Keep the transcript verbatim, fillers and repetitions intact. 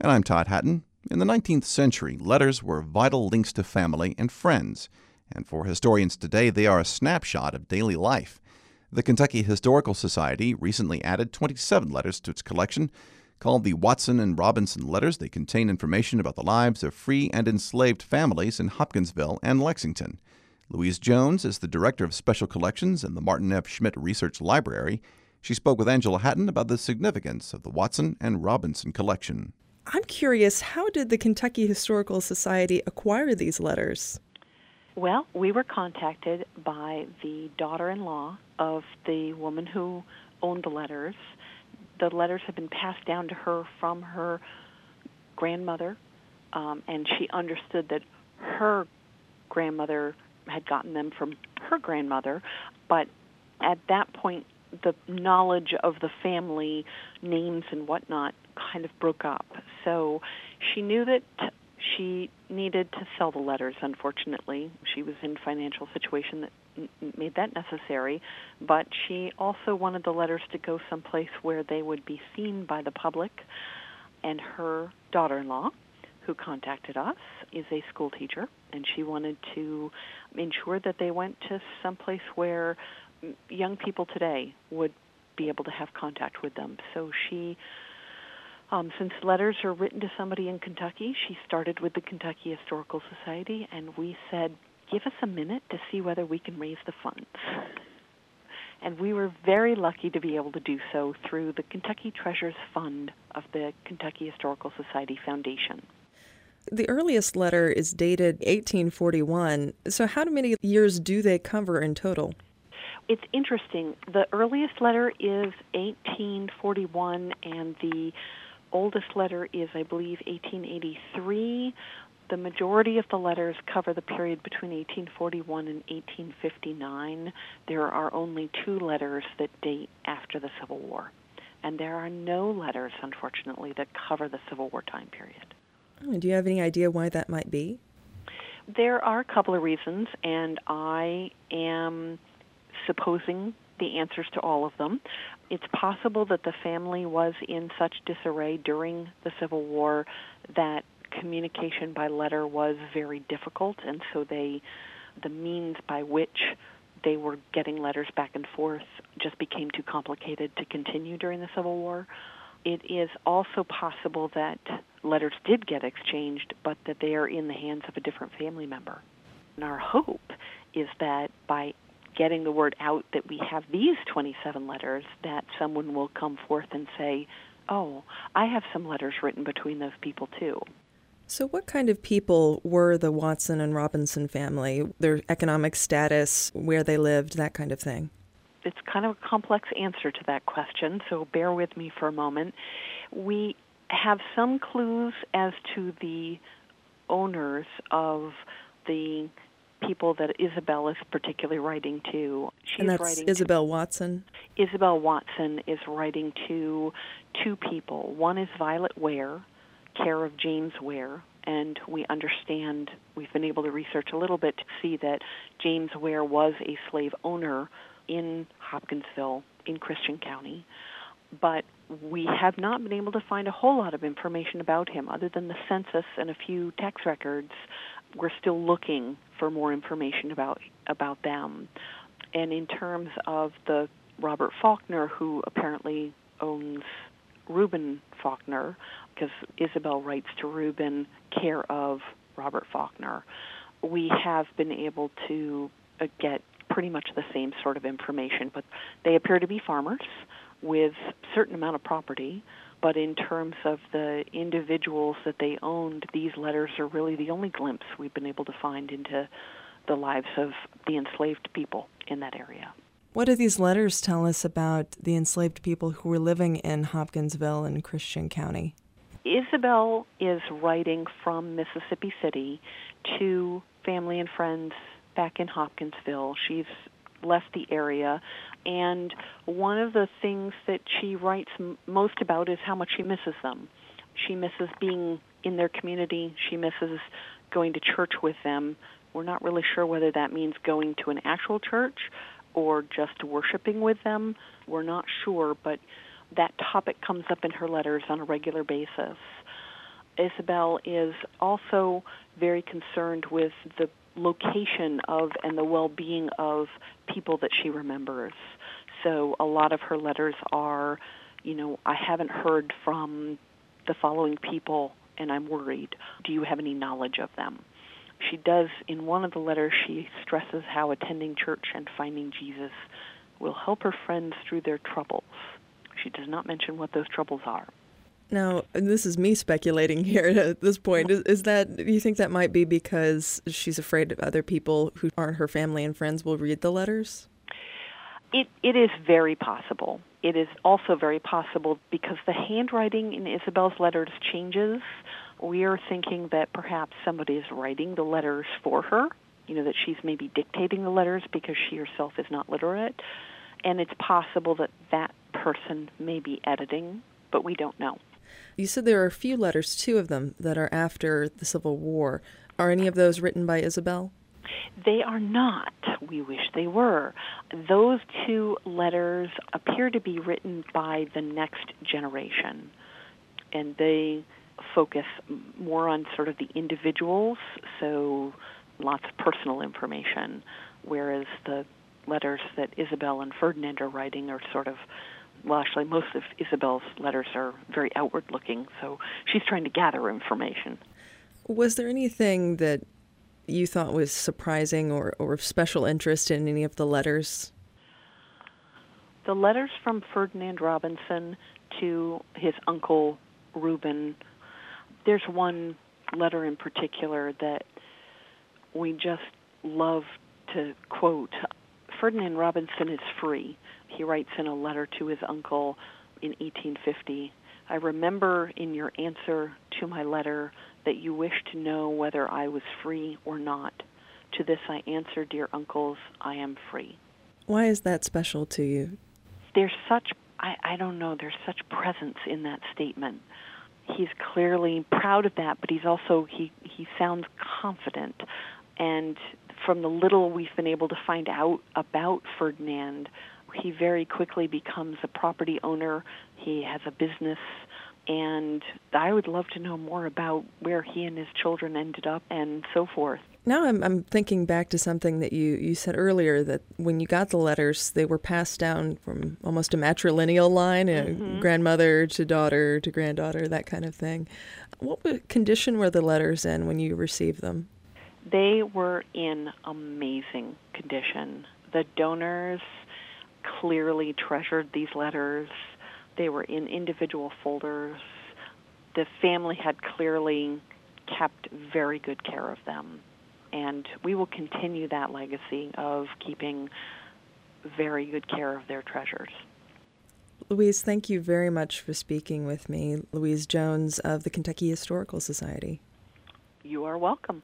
And I'm Todd Hatton. In the nineteenth century, letters were vital links to family and friends. And for historians today, they are a snapshot of daily life. The Kentucky Historical Society recently added twenty-seven letters to its collection. Called the Watson and Robinson Letters, they contain information about the lives of free and enslaved families in Hopkinsville and Lexington. Louise Jones is the Director of Special Collections in the Martin F. Schmidt Research Library. She spoke with Angela Hatton about the significance of the Watson and Robinson collection. I'm curious, how did the Kentucky Historical Society acquire these letters? Well, we were contacted by the daughter-in-law of the woman who owned the letters. The letters have been passed down to her from her grandmother, um, and she understood that her grandmother had gotten them from her grandmother, but at that point, the knowledge of the family names and whatnot kind of broke up. So she knew that she needed to sell the letters, unfortunately. She was in a financial situation that n- made that necessary, but she also wanted the letters to go someplace where they would be seen by the public. And her daughter-in-law, who contacted us, is a school teacher, and she wanted to ensure that they went to someplace where young people today would be able to have contact with them. So she, um, since letters are written to somebody in Kentucky, she started with the Kentucky Historical Society, and we said, give us a minute to see whether we can raise the funds. And we were very lucky to be able to do so through the Kentucky Treasures Fund of the Kentucky Historical Society Foundation. The earliest letter is dated eighteen forty-one, so how many years do they cover in total? It's interesting. The earliest letter is eighteen forty-one, and the oldest letter is, I believe, eighteen eighty-three. The majority of the letters cover the period between eighteen forty-one and eighteen fifty-nine. There are only two letters that date after the Civil War, and there are no letters, unfortunately, that cover the Civil War time period. Oh, do you have any idea why that might be? There are a couple of reasons, and I am supposing the answers to all of them. It's possible that the family was in such disarray during the Civil War that communication by letter was very difficult, and so they, the means by which they were getting letters back and forth just became too complicated to continue during the Civil War. It is also possible that letters did get exchanged, but that they are in the hands of a different family member. And our hope is that by getting the word out that we have these twenty-seven letters, that someone will come forth and say, oh, I have some letters written between those people too. So what kind of people were the Watson and Robinson family? Their economic status, where they lived, that kind of thing? It's kind of a complex answer to that question, so bear with me for a moment. We have some clues as to the owners of the people that Isabel is particularly writing to. She's and that's writing Isabel to, Watson? Isabel Watson is writing to two people. One is Violet Ware, care of James Ware, and we understand, we've been able to research a little bit to see that James Ware was a slave owner in Hopkinsville, in Christian County, but we have not been able to find a whole lot of information about him other than the census and a few tax records. We're still looking for more information about about them. And in terms of the Robert Faulkner, who apparently owns Reuben Faulkner, because Isabel writes to Reuben, care of Robert Faulkner, we have been able to uh, get pretty much the same sort of information, but they appear to be farmers with a certain amount of property. But in terms of the individuals that they owned, these letters are really the only glimpse we've been able to find into the lives of the enslaved people in that area. What do these letters tell us about the enslaved people who were living in Hopkinsville and Christian County? Isabel is writing from Mississippi City to family and friends back in Hopkinsville. She's left the area, and one of the things that she writes m- most about is how much she misses them. She misses being in their community. She misses going to church with them. We're not really sure whether that means going to an actual church or just worshiping with them. We're not sure, but that topic comes up in her letters on a regular basis. Isabel is also very concerned with the location of and the well-being of people that she remembers. So a lot of her letters are, you know, I haven't heard from the following people and I'm worried. Do you have any knowledge of them? She does, in one of the letters, she stresses how attending church and finding Jesus will help her friends through their troubles. She does not mention what those troubles are. Now, this is me speculating here at this point. Is, is that, do you think that might be because she's afraid of other people who aren't her family and friends will read the letters? It, it is very possible. It is also very possible because the handwriting in Isabel's letters changes. We are thinking that perhaps somebody is writing the letters for her, you know, that she's maybe dictating the letters because she herself is not literate. And it's possible that that person may be editing, but we don't know. You said there are a few letters, two of them, that are after the Civil War. Are any of those written by Isabel? They are not. We wish they were. Those two letters appear to be written by the next generation, and they focus more on sort of the individuals, so lots of personal information, whereas the letters that Isabel and Ferdinand are writing are sort of, well, actually, most of Isabel's letters are very outward-looking, so she's trying to gather information. Was there anything that you thought was surprising or, or of special interest in any of the letters? The letters from Ferdinand Robinson to his uncle Reuben, there's one letter in particular that we just love to quote. Ferdinand Robinson is free. He writes in a letter to his uncle in eighteen fifty, I remember in your answer to my letter that you wished to know whether I was free or not. To this I answer, dear uncles, I am free. Why is that special to you? There's such, I, I don't know, there's such presence in that statement. He's clearly proud of that, but he's also, he, he sounds confident. And from the little we've been able to find out about Ferdinand, he very quickly becomes a property owner. He has a business, and I would love to know more about where he and his children ended up and so forth. Now I'm I'm thinking back to something that you, you said earlier, that when you got the letters, they were passed down from almost a matrilineal line, mm-hmm. grandmother to daughter to granddaughter, that kind of thing. What condition were the letters in when you received them? They were in amazing condition. The donors clearly treasured these letters. They were in individual folders. The family had clearly kept very good care of them. And we will continue that legacy of keeping very good care of their treasures. Louise, thank you very much for speaking with me. Louise Jones of the Kentucky Historical Society. You are welcome.